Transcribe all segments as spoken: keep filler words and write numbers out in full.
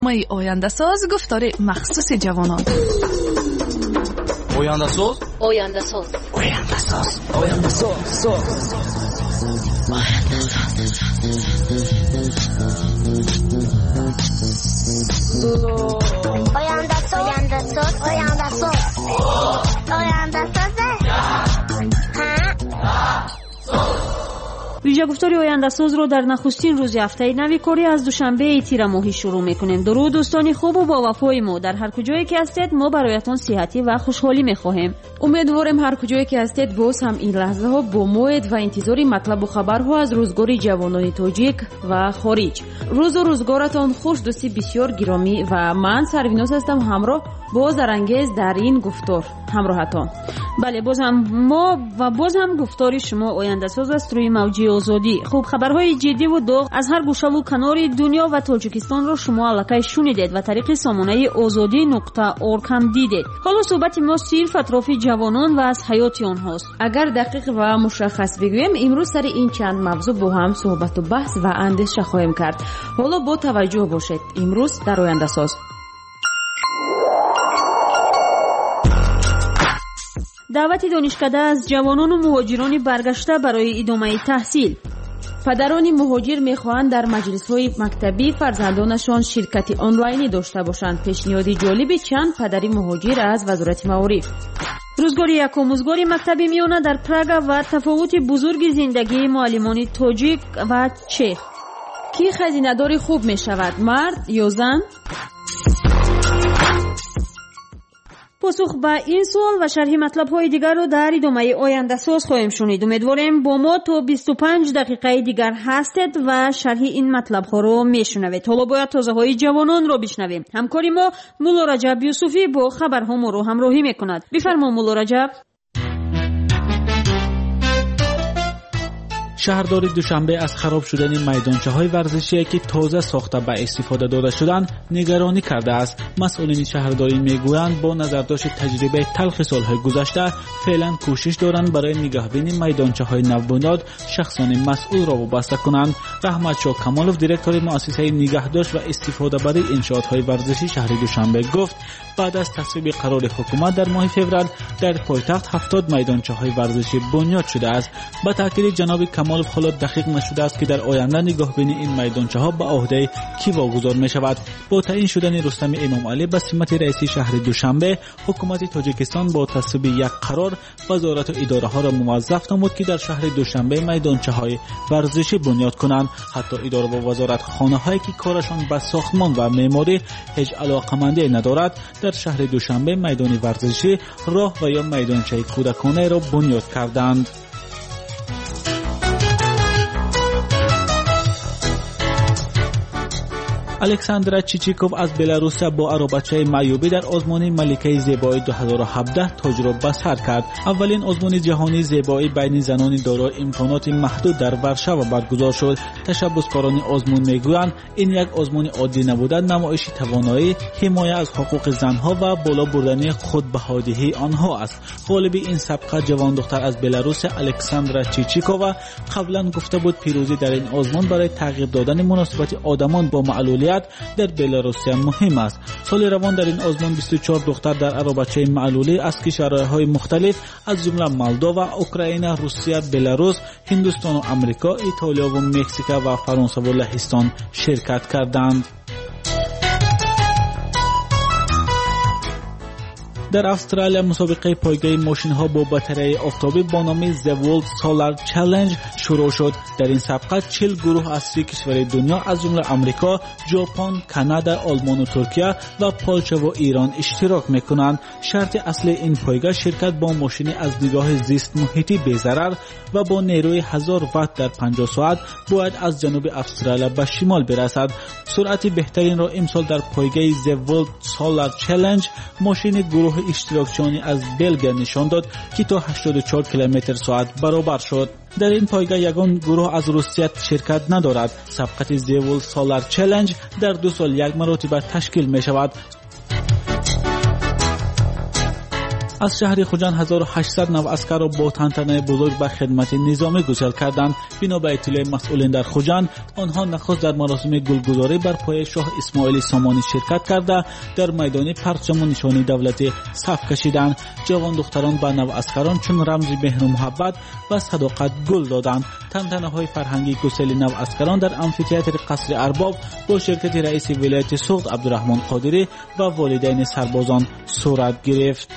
مای آینده ساز گفتار مخصوص جوانان. آینده ساز آینده ساز آینده ساز آینده ساز آینده ساز آینده ساز آینده ساز آینده ساز ویژه گفتاری آینده ساز رو در نخستین روز هفته نوی کاری از دوشنبه تیر ماهی شروع میکنیم. درود دوستانی خوب و با وفای ما، در هر کجایی که هستید ما برایتان صحتی و خوشحالی میخواهیم. امیدواریم هر کجایی که هستید باز هم این لحظه ها با موعد و انتظاری مطلب و خبرها از روزگار جوانان تاجیک و خارج. روز و روزگارتان خوش دوستی بسیار گرامی و من سرویناس هستم، همراه با زرانگیز در این گفتار همراهتان. بله، باز هم ما و باز هم گفتاری شما آینده ساز است روی موجی آزادی. خوب، خبرهای جدی و داغ از هر گوشه و کنار دنیا و تاجیکستان رو شما الکی شنیدید و طریق سامانه آزادی نقطه اورگ هم دیدید. حالا صحبت ما صرف اطراف جوانان و از حیات آنهاست. اگر دقیق و مشخص بگویم امروز سر این چند موضوع با هم صحبت و بحث و اندیشه خواهیم کرد. حالا با توجه باشید امروز در آینده ساز. دعوت دانشکده از جوانان و مهاجران برگشته برای ادامه تحصیل. پدران مهاجر میخواهند در مجلس‌های مکتبی فرزندانشان شرکت آنلاینی داشته باشند. پیشنهاد جالب چند پدری مهاجر از وزارت معارف. روزگار یکم روزگار مکتبی میانه در پراگ و تفاوت بزرگ زندگی معلمان تاجیک و چک. کی خزینه‌دار خوب میشود، مرد یا زن؟ پاسخ به این سوال و شرح مطلب‌های دیگر رو در ادامه آینده ساز خواهیم شنید. امیدواریم با ما تا بیست و پنج دقیقه دیگر هستید و شرح این مطلب‌ها رو میشنوید. حالا باید تازه‌های جوانان رو بشنویم. همکاری ما مولا رجب یوسفی با خبرها ما رو همراهی میکند. بفرما مولا رجب. شهرداری دوشنبه از خراب شدن میدانچه‌های ورزشی که تازه ساخته به استفاده داده شدند نگرانی کرده است. مسئولین شهرداری میگویند با نظرداشت تجربه تلخ سالهای گذشته فعلا کوشش دارند برای نگهداری میدانچه‌های نوبنیاد شخصان مسئول را وابسته کنند. رحمت شاه کمالوف دیرکتور مؤسسه نگهداشت و استفاده برای انشاءات‌های ورزشی شهر دوشنبه گفت بعد از تصویب قرار حکومت در ماه فوریه در پایتخت هفتاد میدانچه‌های ورزشی بنیاد شده است. با تاکید جناب کمالوف حالا دقیق نشده است که در آینده نگهبانی این میدانچه‌ها به عهده کی واگذار می‌شود. با تعیین شدن رستم امام علی به سمت رئیس شهر دوشنبه، حکومت تاجیکستان با تصویب یک قرار وزارت و اداره‌ها را موظف نمود که در شهر دوشنبه میدانچه‌های ورزشی بنیاد کنند. حتی اداره و وزارت خانه‌هایی که کارشان به ساختمان و معماری هیچ علاقه‌مندی ندارد در شهر دوشنبه میدان ورزشی، راه و یا میدانچه کودکانه را بنیاد کردند. الکساندرا چیچیکوف از بلاروس با عربچه معیوبی در آزمون ملکه زیبایی دو هزار و هفده تاج را به سر کرد. اولین آزمون جهانی زیبایی بین زنان دارای امکانات محدود در ورشو برگزار شد. تشبثکاران آزمون میگویند این یک آزمون عادی نبوده، نمایش توانایی، حمایت از حقوق زنها و بالا بردن خودبهادهی آنها است. غالب این سابقه جوان دختر از بلاروس الکساندرا چیچیکووا قبلا گفته بود پیروزی در این آزمون برای تغییر دادن مناسبت آدمان با معلولیت در بلاروس مهم است. سال روان در این آزمون بیست و چهار دختر در عربچه معلولی از کشورهای مختلف از جمله مولداوا، اوکراین، روسیه، بلاروس، هندوستان و آمریکا، ایتالیا و مکزیک و فرانسه و لهستان شرکت کردند. در استرالیا مسابقه پایگاه ماشین ها با باتری آفتابی با نام The World Solar Challenge شروع شد. در این سابقه چهل گروه از سی کشور دنیا از جمله آمریکا، ژاپن، کانادا، آلمان و ترکیه و پولش و ایران اشتراک میکنند. شرط اصلی این پایگاه شرکت با ماشین از نگاه زیست محیطی بی‌ضرر و با نیروی هزار وات در پنجاه ساعت باید از جنوب استرالیا به شمال برسد. سرعت بهترین را امسال در پایگاه The World Solar Challenge ماشین گروه اشتراکچیانی از بلژیم نشان داد که تا هشتاد و چهار کیلومتر ساعت برابر شد. در این پایگاه یگان گروه از روسیه شرکت ندارد. سبقت The World Solar Challenge در دو سال یک مرتبه تشکیل می شود. از شهر خوجند هزار و هشتصد نو اسکر را با تنتنه بزرگ به خدمت نظامی گسیل کردند. بنا به اطلاع مسئولین در خوجند، آنها نخست در مراسم گلگذاری بر پای شاه اسماعیل سامانی شرکت کرده در میدان پرچم و نشانی دولتی صف کشیدند. جوان دختران به نو اسکران چون رمز مهر و محبت و صداقت گل دادند. تنتنه های فرهنگی گسیل نو اسکران در امفی‌تئاتر قصر ارباب با شرکت رئیس ولایت سوخت عبدالرحمن قادری و والدین سربازان صورت گرفت.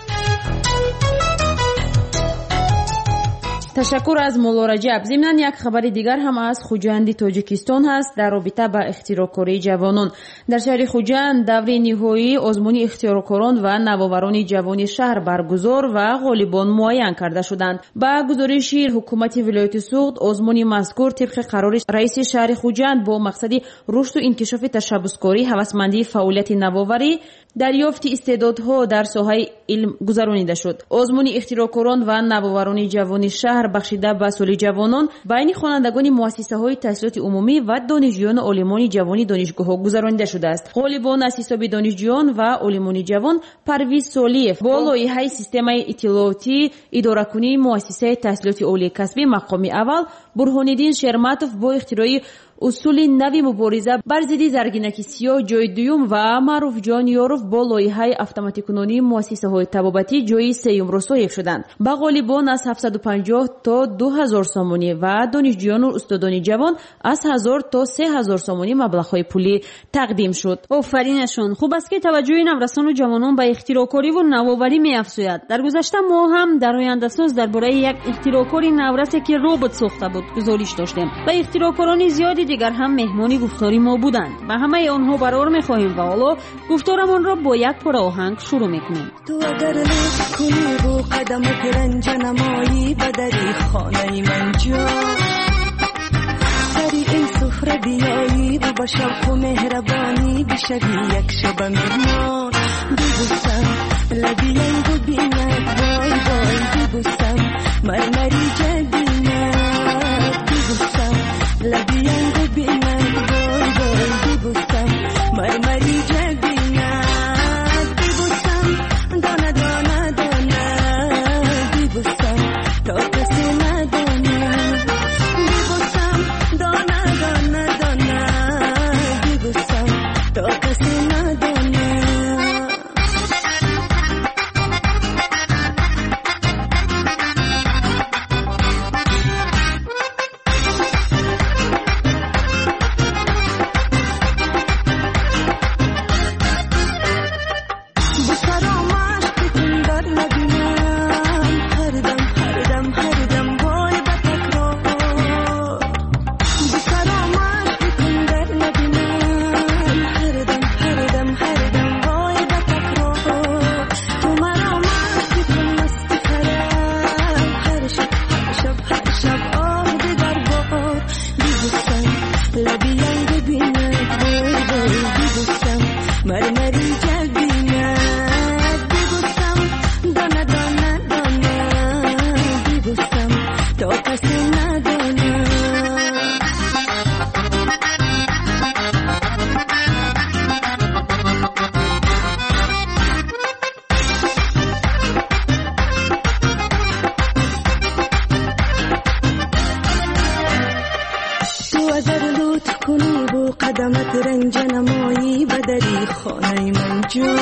تشکر از مولا رجب. ضمناً یک خبر دیگر هم از خوجند تاجیکستان هست در رابطه با اختراعکاری جوانان. در شهر خوجند دور نهایی آزمون اختراعکاران و نوآوران جوان شهر برگزار و غالبان معین کرده شدند. با گزارش حکومت ولایت سوخت، آزمون مذکور طبق قرار رئیس شهر خوجند با مقصد رشد و انکشاف تشبثکاری، هوسمندی، فعالیت نوآوری، دریافت استعدادها در ساحه علم گذرانیده شد. آزمون اختراعکاران و نوآوران جوان شهر بخشیده به سال جوانان بین خوانندگان مؤسسه‌های تحصیلات عمومی و دانشجویان و عالمان جوانی دانشگاه‌ها گذرانیده شده است. غالبان از حساب دانشجویان و عالمان جوان پرویز سالیف با لایحه سیستم اطلاعاتی اداره‌کنی مؤسسه تحصیلات عالی کسبی مقام اول، برهان‌الدین شرمتوف با اختراع اصول نوی مبارزه بر ضد زرگینکی سیاه جای دوم و معروف جان یاروف با لایحه اتوماتیک مؤسسه های طبابتی جای سوم را صاحب شدند. با غالبان از هفتصد و پنجاه تا دو هزار سامانی و دانشجویان و استادان جوان از هزار تا سه هزار سامانی مبلغ‌های پولی تقدیم شد. آفرینشون. خوب است که توجه نورسان و جوانان به اختراعکاری و نوآوری می‌افزاید. در گذشته ما هم در آینده‌ساز درباره یک اختراعکاری نورسی که ربات ساخته بود گزارش داشتیم. و اختراعکاران زیادی دیگر هم مهمانی گفتاری ما بودند و همه آنها برار می‌خواهیم و حالا گفتارمان را با یک پاره آهنگ شروع می‌کنیم. تو اگر لطف کنی رو قدمت رنج نمایی بدری خانه من جا سری این سفره بیایی و با شوق و مهربانی بشوی یک شب مهمان ببوسم لبی و بیند وای وای ببوسم مرمری جبینت ببوسم لبی و بیند وای وای ببوسم مرمری جبینت ببوسم دانه دانه دانه ببوسم تا کسی ندانه ببوسم دانه دانه دانه ببوسم تا کسی ندانه قدمت رنج نمایی بدری خانه من جو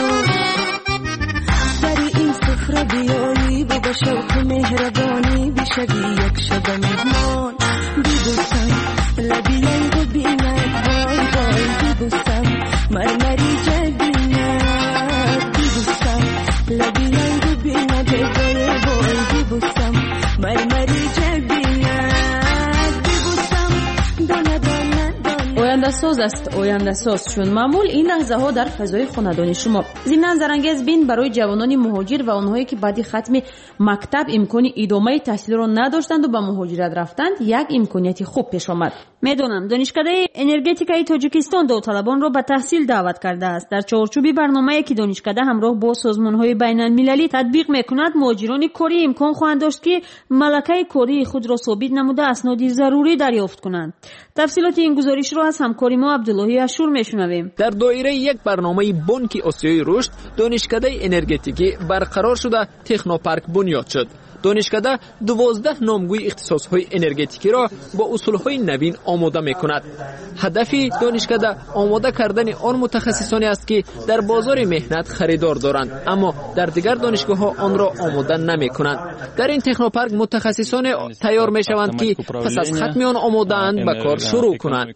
سری این سفره بیایی و با شوق مهربانی بشوی یک شب مهمان ببوسم لبی و بیند وای وای ببوسم مرمری جبینت ببوسم لبی و بیند وای وای ببوسم مرمری جبینت ببوسم دانه دانه آینده ساز است آینده ساز چون معمول این لحظه ها در فضای خاندانی شما. ضمن زرانگیز بین برای جوانان مهاجر و آنهایی که بعد ختم مکتب امکان ادامه تحصیل را نداشتند و به مهاجرت رفتند یک امکانیت خوب پیش آمد. میدونم دانشکده انرژتیکای تاجیکستان داوطلبان را به تحصیل دعوت کرده است. در چارچوب برنامه‌ای که دانشکده همراه با سازمان‌های بین‌المللی تطبیق می‌کند، مهاجران کاری امکان خواهند داشت که ملکه کاری خود را ثابت نموده اسناد ضروری دریافت کنند. تفصیلات این گزارش را از همکار ما عبداللهی اشور میشنویم. در دایره یک برنامه بانک آسیای رشد، دانشکده انرژتیکی برقرار شده تکنوپارک بنیاد شد. دانشکده دوازده نامگوی اختصاص‌های انرژتیکی را با اصول‌های نوین آماده می‌کند. هدف دانشکده آماده کردن آن متخصصانی است که در بازار مهنت خریدار دارند اما در دیگر دانشگاه‌ها آن را آماده نمی‌کنند. در این تکنوپارک متخصصان تیار می‌شوند که پس از ختم آن آماده‌اند به کار شروع کنند.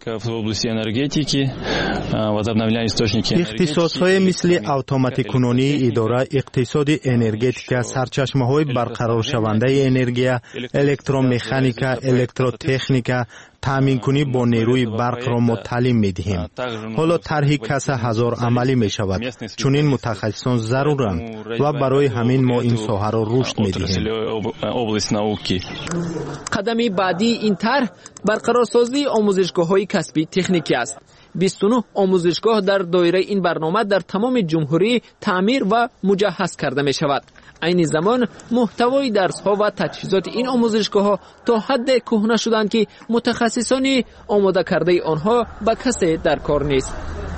اختصاص‌های مثل اتوماتیک کنونی، اداره اقتصاد انرژتیک، سرچشمه‌های برقرار شونده انرژی، الکترومکانیکا، الکتروتکنیکا، تامین کنی با نیروی برق را ما تعلیم می دهیم. حالا طرح کسب هزار عملی می شود چون این متخصصان ضرورند و برای همین ما این ساحه را رشد می دهیم. قدم بعدی این طرح برقرارسازی آموزشگاه‌های کسبی تکنیکی است. بیست و نه آموزشگاه در دایره این برنامه در تمام جمهوری تعمیر و مجهز کرده می شود. این زمان محتوای درس‌ها و تجهیزات این آموزشگاه‌ها تا حد کهنه شدند که متخصصان آماده کرده آنها به کسی در کار نیست.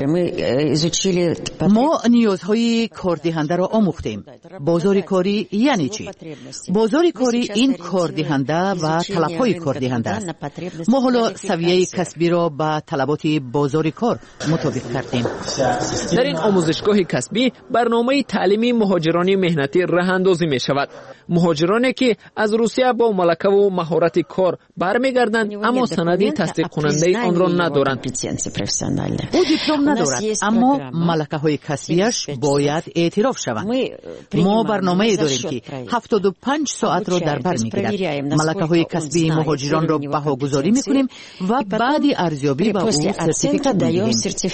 ما نیازهای کاردهنده را آموختیم. بازار کاری یعنی چی؟ بازار کاری این کاردهنده و طلب‌های کاردهنده است. ما حالا سویه کسبی را با طلبات بازار کار مطابق کردیم. در این آموزشگاه کسبی برنامه تعلیمی مهاجران مهنتی راه اندازی می شود. مهاجرانی که از روسیه با ملکه و مهارت کار برمیگردند اما سند تصدیق کننده آن را ندارند. او دیپلم ندارد اما ملکه های کسبیش باید اعتراف شوند. ما برنامه داریم که هفتاد و پنج ساعت را در بر میگیرد. ملکه های کسبی مهاجران را بهاگذاری میکنیم و بعد ارزیابی به او سرتیفیکات میدهیم.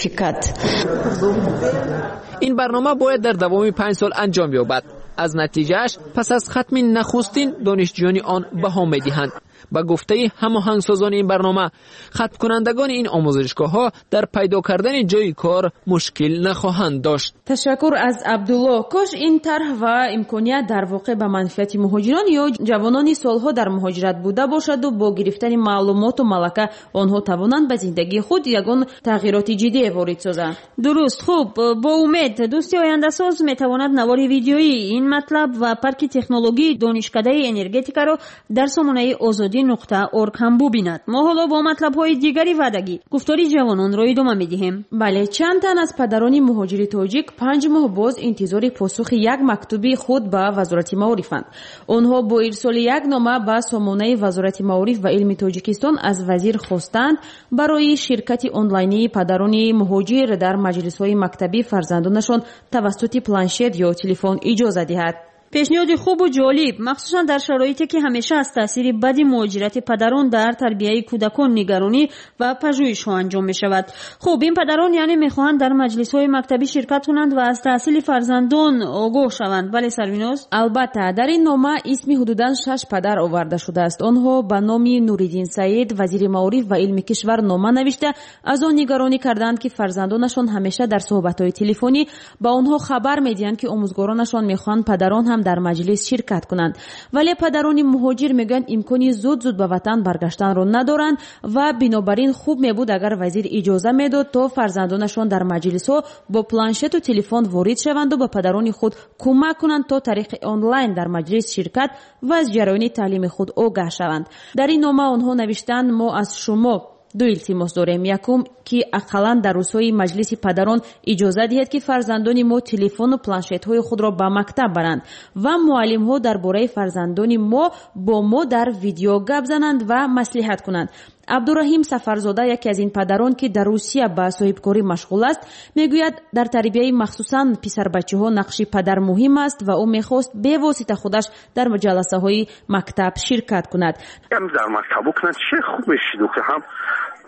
این برنامه باید در دوام پنج سال انجام یابد. از نتیجهش پس از ختم نخستین دانشجویان آن بها می‌دهند. با گفته هماهنگسازان این برنامه، ختم کنندگان این آموزشگاه‌ها در پیدا کردن جای کار مشکل نخواهند داشت. تشکر از عبدالله. کاش این طرح و امکانیت در واقع به منفعت مهاجران یا جوانانی سالها در مهاجرت بوده باشد و با گرفتن معلومات و ملکه آنها توانند به زندگی خود یگان تغییرات جدی وارد سازند. درست. خوب، با امید دوستی آینده ساز میتواند نوار ویدیویی این مطلب و پارک تکنولوژی دانشکده انرژتیکا را در سامانه آزادی نقطه اورگ هم ببیند. ما حالا با مطلب های دیگری وعدگی گفتاری جوانان را ادامه میدهیم. بله، چند تن از پدران مهاجر تاجیک پنج ماه باز انتظار پاسخ یک مکتوبی خود به وزارت معارفند. آنها با ارسال یک نامه به سامانه وزارت معارف و علم تاجیکستان از وزیر خواستند برای شرکت آنلاینی پدران مهاجر در مجلس‌های مکتبی فرزندانشان توسط پلانشت یا تلفن اجازه دهد. پیشنهاد خوب و جالب، مخصوصا در شرایطی که همیشه از تاثیر بد مهاجرت پدران در تربیت کودکان نگرانی و پژوهش انجام می شود. خب این پدران یعنی میخواهند در مجلس های مکتبی شرکت کنند و از تحصیل فرزندان آگاه شوند. بله سرویناز؟ البته در این نامه اسم حدوداً شش پدر آورده شده است. آنها به نام نوریدین سعید وزیر معارف و علم کشور نامه نوشته از آن نگرانی کردند که فرزندانشان همیشه در صحبت‌های تلفنی با آنها خبر میدهند که آموزگارانشان میخواهند پدران هم در مجلس شرکت کنند، ولی پدران مهاجر میگن امکانی زود زود به وطن برگشتن رو ندارند و بنابراین خوب میبود اگر وزیر اجازه میداد تا فرزندانشان در مجلس ها با پلانشت و تلفن وارد شوند و به پدران خود کمک کنند تا طریق آنلاین در مجلس شرکت و از جریان تعلیم خود آگاه شوند. در این نامه آنها نوشتند ما از شما دو التماس داریم. یکم که اقلا در روزهای مجلس پدران اجازه دهید که فرزندان ما تلفن و پلانشت های خود را به مکتب برند و معلم ها درباره فرزندان ما با ما در ویدیو گپ زنند و مصلحت کنند. عبدالرحیم سفرزاده یکی از این پدران که در روسیه به صاحبکاری مشغول است میگوید در تربیت مخصوصا پسر بچه ها نقش پدر مهم است و او میخواست به واسطه خودش در جلسه های مکتب شرکت کند. در مکتب کنند چه خوب شد که هم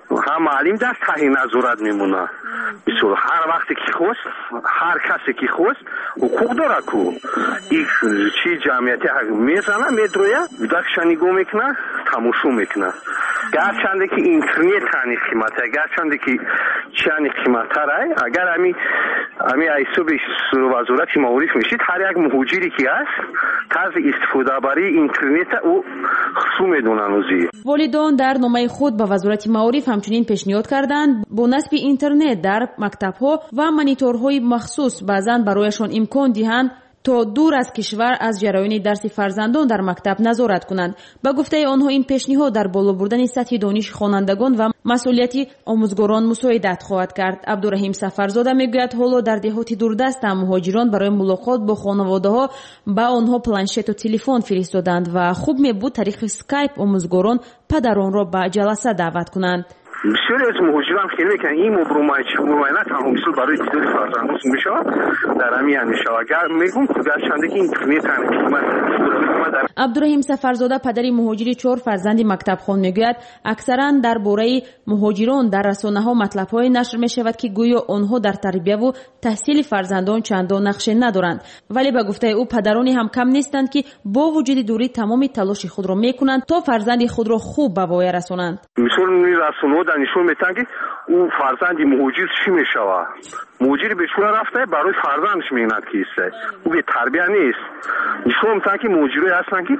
هم معلم در تحت نظارت میمونه. مثلا هر وقتی که خواست هر کسی که خواست حقوق داره کو این چی جمعیتی میزنه میدرویه دکشا نگاه میکنه تماشا میکنه. گرچنده که اینترنت هنی قیمته گرچنده که چی هنی قیمته رای اگر همی همی ایسو به وزارت معارف میشید هر یک مهاجری که هست طرز استفاده برای اینترنت او خصوم میدونن اوزی. والدان در نامه خود به وزارت معارف همچنین پیشنهاد کردند با نصب اینترنت در مکتب‌ها و مانیتورهای مخصوص بعضاً برایشان امکان دهند تا دور از کشور از جریان درس فرزندان در مکتب نظارت کنند. با گفته آنها این پیشنهاد در بالا بردن سطح دانش خوانندگان و مسئولیت آموزگاران مساعدت خواهد کرد. عبدالرحیم سفرزاده میگوید حالا در دهات دوردست مهاجران برای ملاقات با خانواده‌ها به آنها پلنشت و تلفن فرستادند و خوب میبود طریق اسکایپ آموزگاران پدران را به جلسه دعوت کنند. بسیاری از مهاجران خیلی میکنن این مبرماینا تمام مثل برای دیدار فرزندان میشه در همین میشه اگر میگم گرچنده که اینترنت قیمت. عبدالرحیم سفرزاده پدری مهاجری چهار فرزندی مکتب خوان میگوید اکثرا درباره مهاجران در رسانه‌ها مطلب‌های نشر میشود که گویا آنها در تربیت و تحصیل فرزندان چندان نقش ندارند، ولی به گفته او پدرانی هم کم نیستند که با وجود دوری تمام تلاش خود را میکنند تا فرزند خود را خوب به وای رسانند. مثلا رسانه‌ها نشون میدن که او فرزندی مهاجر چی میشوه مهاجری به شوره رفته برای فرزندش میگند کیسه او به تربیت نیست نشون میدن که مهاجری هستن که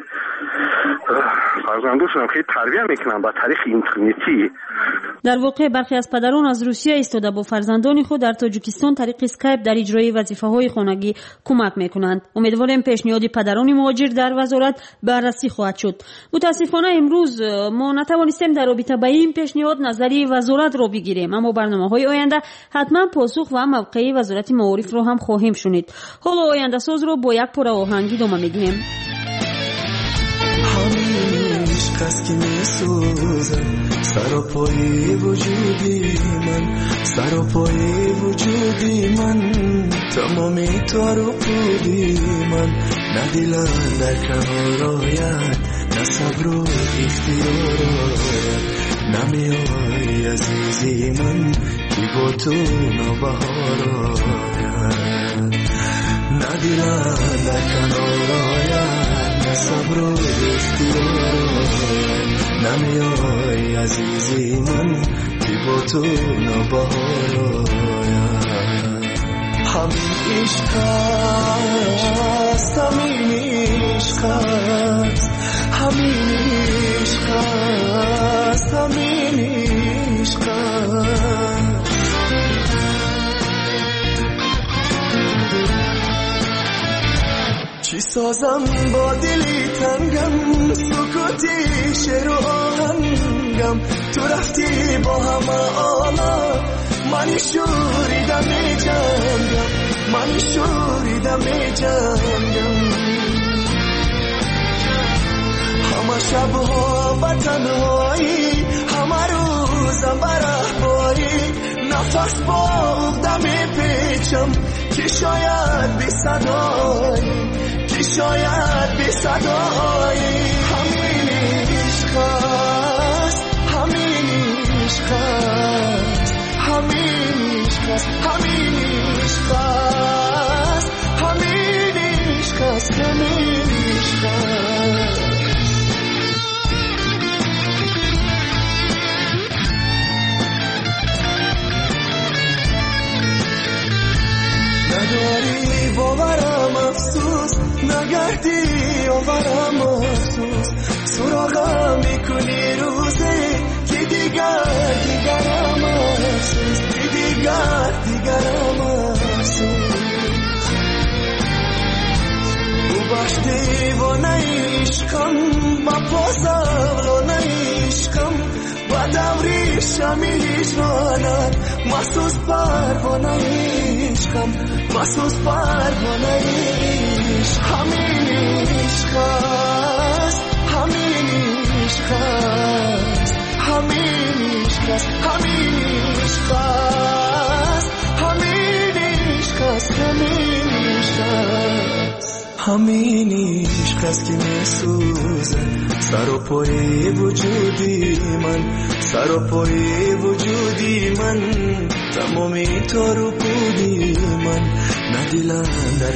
فرزنداشون خیلی تربیت میکنن با طریق اینترنتی. در واقع برخی از پدران از روسیه ایستاده با فرزندان خود در تاجیکستان طریق اسکایپ در اجرای وظیفه‌های خانگی کمک میکنند. امیدواریم پیشنهاد پدران مهاجر در وزارت بررسی خواهد شد. متاسفانه امروز ما نتوانستیم در رابطه با این پیشنهاد نظری وزارت را بگیریم، اما برنامه‌های آینده حتما پاسخ و موقع وزارت معارف را هم خواهیم شنید. حالا آینده ساز را با یک پاره آهنگ ادامه میدیم. کس که می سوزم سر و پای وجودی من سر و پای وجودی من تمامی تار و پودی من نه دلم در کنار آید نه صبر و اختیار نمیای عزیزی من که با تو نوبهار آید نه دلم در کنار آید نه صبر و اختیار نمیای عزیزی من که با تو نوبهار آید همین عشق است همین عشق است همین عشق است همین عشق است چی سازم با دلی تنگم سکوتی شعر و آهنگم تو رفتی با همه آلا منی شوریدم می جنگم منی شوریدم می جنگم همه شبها و تنهایی همه روزم برهباری نفس با اغدم پیچم که شاید بی صدایی که شاید بی صدایی همین عشق است همین عشق است همین عشق است همین عشق است همین عشق است همین عشق است نداری باورم افسوس نگردی آورم افسوس سراغم میکنی روزه که دیگر دیگرم افسوس که دیگر دیگرم افسوس او باش دیوانه عشقم ما پاسم عشقم و دوری شمی هجرانت محسوس پروانه عشقم محسوس پروانه عشق همین عشق است همین عشق است همین عشق است همین عشق است همین عشق است همین عشق است همین عشق است که میسوزه سر و پای وجودی من سر و پای وجودی من تمامی تار و پودی من ندیلم در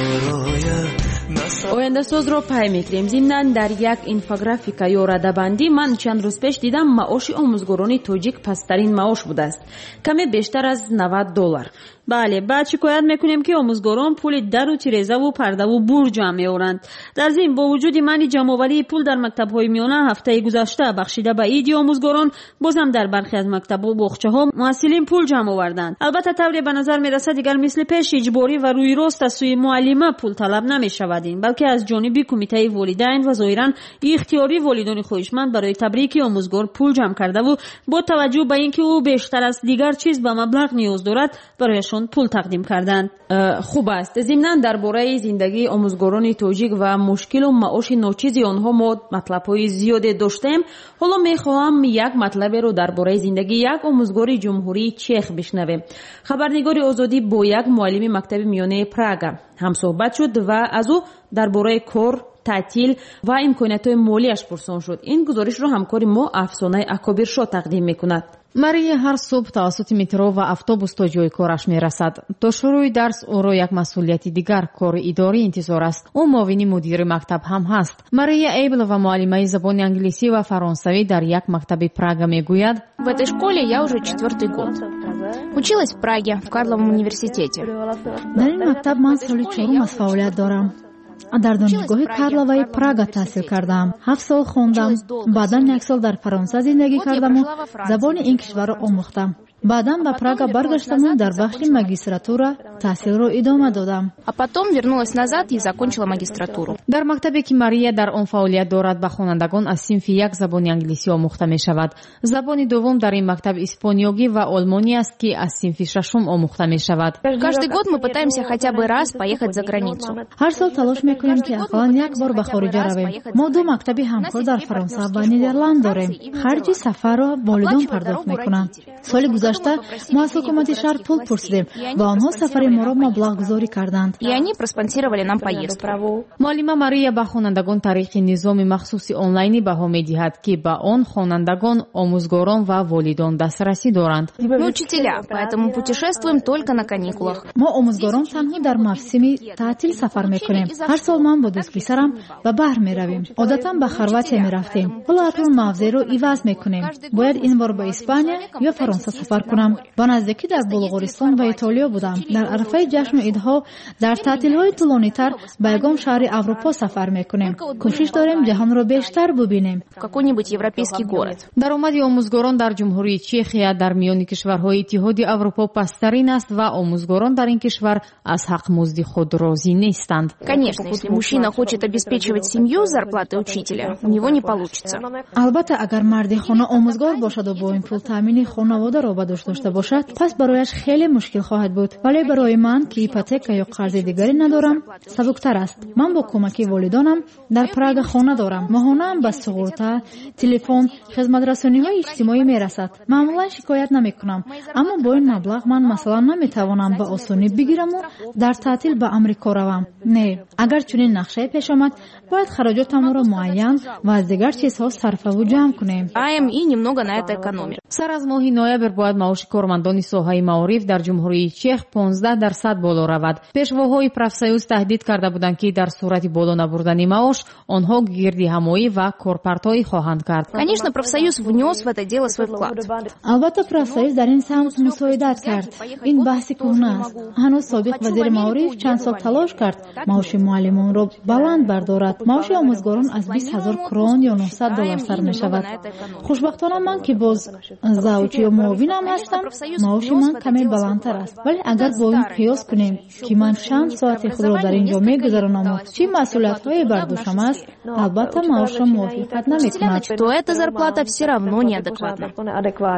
کنارای ояндасозро пай мекунем. Зимнан дар як инфографика ё радабандӣ ман чанд рӯз пеш дидам маоши омӯзгорони тоҷик пасттарин маош будааст, каме бештар аз навад доллар. бале, баъд шикоят мекунем ки омӯзгорон пули дару тирезаву пардаву бур ҷамъ меоранд. дар зин бо вуҷуди манъи ҷамъоварии пул дар мактабҳои миёна ҳафтаи гузашта бахшида ба иди омӯзгорон, бозам дар бархе аз мактабу боғчаҳо муассилин пул ҷамъ оварданд. албатта тавре ба назар мерасад дигар мисли пеш иҷборӣ ва рӯйрост аз сӯи муаллима пул талаб намешавад, балки аз ҷониби кумитаи волидайн ва зоҳиран ихтиёрӣ волидони хоҳишманд барои табрики омӯзгор пул ҷамъ кардаву бо таваҷҷӯҳ ба ин ки ӯ бештар аз дигар чиз ба маблағ ниёз дорад барояшон пул тақдим карданд. хуб аст. зимнан дар бораи зиндагии омӯзгорони тоҷик ва мушкилу маоши ночизи онҳо мо матлабҳои зиёде доштем. ҳоло мехоҳам як матлаберо дар бораи зиндагии як омӯзгори ҷумҳурии чех бишнавем. хабарнигори озодӣ бо як муаллими мактаби миёнаи Прага ҳамсӯҳбат шуд ва аз ӯ дар бораи кор, таътил ва имкониятҳои молияш пурсон шуд. ин гузоришро ҳамкори мо Афсонаи Акобиршо тақдим мекунад. мария ҳар субҳ тавассути метро ва автобус то ҷои кораш мерасад. то шурӯи дарс ӯро як масъулияти дигар кори идорӣ интизор аст. ӯ муовини мудири мактаб ҳам ҳаст. мария Эйблова, муаллимаи забони англисӣ ва фаронсавӣ дар як мактаби Прага мегӯяд: в этой школе я уже четвертый год. Училась в Праге, в Карловом университете. дар ин мактаб ман соли чорум аз фаъолият дорам. дар донишгоҳи Карловаи Прага таҳсил кардам. ҳафт сол хондам. баъдан як сол дар Фаронса зиндагӣ кардаму забони ин кишварро омӯхтам. баъдан ба Прага баргаштаму дар бахши магистратура таҳсилро идома додам. А потом вернулась назад и закончила магистратуру. дар мактабе ки Мария дар он фаъолият дорад ба хонандагон аз синфи як забони англисӣ омӯхта мешавад. забони дуввум дар ин мактаб испониёгӣ ва олмонӣ аст ки аз синфи шашум омӯхта мешавад. каждый год мы пытаемся хотя бы раз поехать за границу. ҳар сол талош мекунем ки ақаллан як бор ба хориҷа равем. мо ду мактаби ҳамкор дар Фаронса ва Нидерланд дорем. харҷи сафарро волидон пардохт мекунанд. соли гузашта мо аз ҳукумати шаҳр пул пурсидем ва онҳо сафари моро маблағгузорӣ карданд. И они проспонсировали нам поездку. муаллима Мария ба хонандагон тариқи низоми махсуси онлайнӣ баҳо медиҳад ки ба он хонандагон, омӯзгорон ва волидон дастрасӣ доранд. Мы учителя, поэтому путешествуем только на каникулах. мо омӯзгорон танҳо дар мавсими таътил сафар мекунем. ҳар сол ман бо дӯстписарам ба баҳр меравем. одатан ба Хорватия мерафтем. ҳоло акнун мавзеъро иваз мекунем. бояд ин бор ба Испания ё Фаронса сафар кунам. ба наздикӣ дар Булғористон ва Итолиё будам. дар арафаи ҷашну идҳо дар таътилҳои тӯлонитар ба ягон шаҳри Аврупо сафар мекунем. кӯшиш дорем ҷаҳонро бештар бубинем. В какой-нибудь европейский город. даромади омӯзгорон дар ҷумҳурии Чехия дар миёни кишварҳои иттиҳоди Аврупо пасттарин аст ва омӯзгорон дар ин кишвар аз ҳақмузди худ розӣ нестанд. Конечно, если мужчина хочет обеспечивать семью с зарплатой учителя, у него не получится. албатта агар марди хона омӯзгор бошаду бо ин пул таъмини хонаводаро ба дошт дошта бошад, пас барояш хеле мушкил хоҳад буд. вале барои ман ки ипотека ё қарзи дигаре надорам, сабуктар аст. ман бо кӯмаки волидонам дар Прага хона дорам. моҳонаам ба суғурта, телефон, хизматрасониҳои иҷтимоӣ мерасад. маъмулан шикоят намекунам, аммо бо ин маблағ ман масалан наметавонам ба осонӣ бигираму дар таътил ба Амрико равам. не, агар чунин нақшае пеш омад, бояд хароҷотамро муайян ва аз дигар чизҳо сарфаву ҷамъ кунем. Аем и немного на это экономим. сар аз моҳи ноябр бояд маоши кормандони соҳаи маориф дар ҷумҳурии Чех понздаҳ дарсад боло равад. пешвоҳои профсоюз таҳдид карда буданд ки дар сурати боло набурдани маош онҳо гирдиҳамоӣ ва корпартоӣ хоҳанд кард. Конечно, профсоюз внес в это дело свой вклад. албатта профсоюз дар ин самт мусоидат кард. ин баҳси кӯҳна аст. ҳанӯз собиқ вазири маориф чанд сол талош кард маоши муаллимонро баланд бардорад. маоши омӯзгорон аз бист ҳазор крон ё нӯҳсад доллар сар мешавад. хушбахтона ман ки боз завҷ ё муовинам ҳастам, маоши ман каме баландтар аст. вале агар бо ин қиёс кунем ки ман чанд соати худро дар ин ҷо мегузаронаму чӣ масъулиятҳое бар дӯшам аст, албатта маошам мувофиқат намекунад. То эта зарплата все равно неадекватна.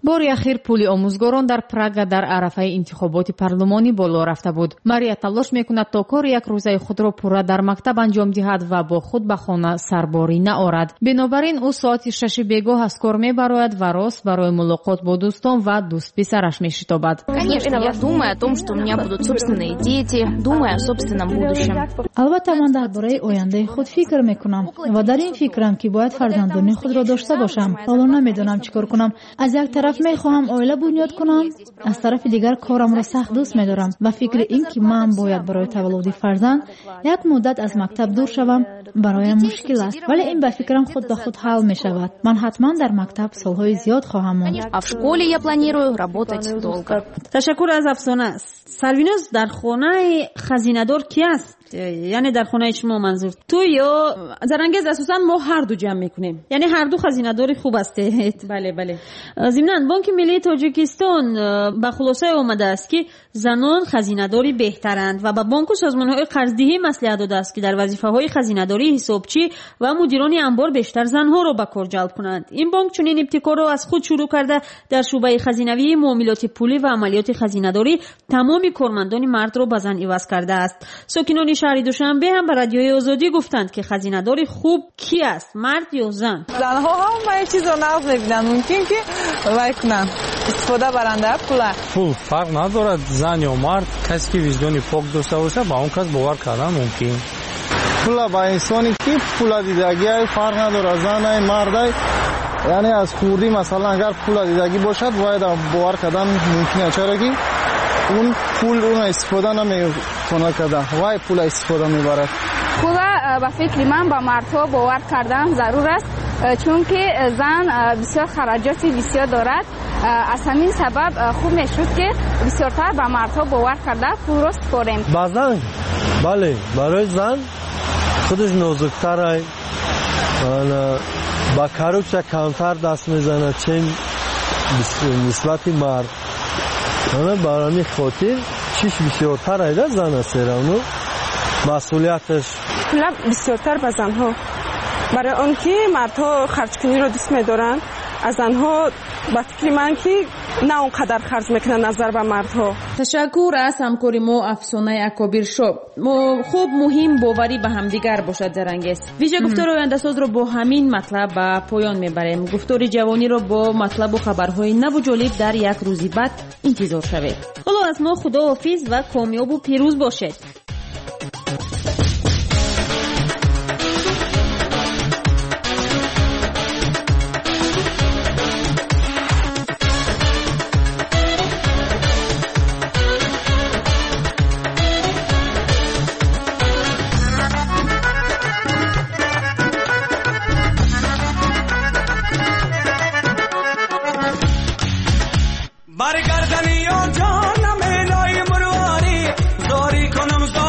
бори ахир пули омӯзгорон дар Прага дар арафаи интихоботи парлумонӣ боло рафта буд. Мария талош мекунад то кори як рӯзаи худро пурра дар мактаб анҷом диҳад ва бо худ ба хона сарборӣ наорад. бинобар ин ӯ соати шаши бегоҳ аз кор мебарояд ва рост барои мулоқот бо дӯстон ва дӯст писараш мешитобад. Конечно, я думаю о том, что у меня будут собственные дети, думаю о собственном будущем. албатта ман дар бораи ояндаи худ фикр мекунам ва дар ин фикрам ки бояд фарзандони худро дошта бошам. ҳоло намедонам чӣ кор кунам. аз як тараф мехоҳам оила бунёд кунам, аз тарафи дигар корамро сахт дӯст медорам ва фикри ин ки ман бояд барои таваллуди фарзанд як муддат аз мактаб дур шавам бароям мушкил аст, вале ин ба фикрам худ ба худ ҳал мешавад. ман ҳатман дар мактаб солҳои зиёд хоҳам монд. А в школе я планирую работать долго. ташаккур аз афсона. сарвиноз, дар хонаи хазинадор ки аст? яъне дар хонаи шумо манзур ту ё зарангез? асосан мо ҳарду ҷамъ мекунем, яъне ҳарду хазинадори хуб астед? бале бале. зимнан бонки миллии тоҷикистон ба хулосае омадааст ки занон хазинадори беҳтаранд ва ба бонку созмонҳои қарздиҳӣ маслиҳат додааст ки дар вазифаҳои хазинадорӣ, ҳисобчӣ ва мудирони анбор бештар занҳоро ба кор ҷалб кунанд. ин бонк чунин ибтикорро аз худ шурӯъ карда дар шуъбаи хазинавии муомилоти пулӣ ва амалиёти хазинадорӣ тамоми кормандони мардро ба зан иваз кардааст. сокинони шаҳри душанбе ҳам ба радиои озодӣ гуфтанд ки хазинадори хуб ки аст, мард ё зан? занҳо ҳам ба ин чизро нағз мебинанд, мумкин ки вай кунанд, истифода баранда пула. пул фарқ надорад, зан ё мард, касе ки виҷдони пок дошта боша ба он кас бовар кардан мумкин. пула ба инсони ки пула дидагиай фарқ надорад, занай мардай, яъне аз хурдӣ масалан агар пула дидагӣ бошад вай да бовар кардан мумкин аст, чаро ки اون پول اون استفاده نمیکنه کده وای پول استفاده میبرد. پولا به فکر من با مردها باور کردن ضرور است چون که زن بسیار خراجات بسیار دارد. از همین سبب خوب میشود که بسیارتر با مردها باور کرده پول را سپاریم. با زن بله برای زن خودش نازکتر است، با کاروچ کمتر دست میزنه چون نسبت مرد. انا برای خاطر چیش بسیارتر ایده زن است اونو مسئولیتش پول بسیارتر به زنها برای اون که مردها خرج کنی رو دوست می‌دارن از زنها با فکر من که نه اونقدر خرج میکنن نظر به مردها. تشکر از همکاری ما افسانه اکابر شو. ما خوب مهم باوری به همدیگر باشد زرنگست. ویژه گفتار آینده ساز رو با همین مطلب به پایان میبریم. گفتار جوانی رو با مطلب و خبرهای نو و جالب در یک روزی بعد انتظار شوید. حالا از ما خداحافظ و کامیاب و پیروز باشید. برگردنی آن جانم الهی مرواری زاری کنم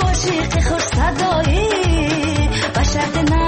عاشق خوش صدایی بشرط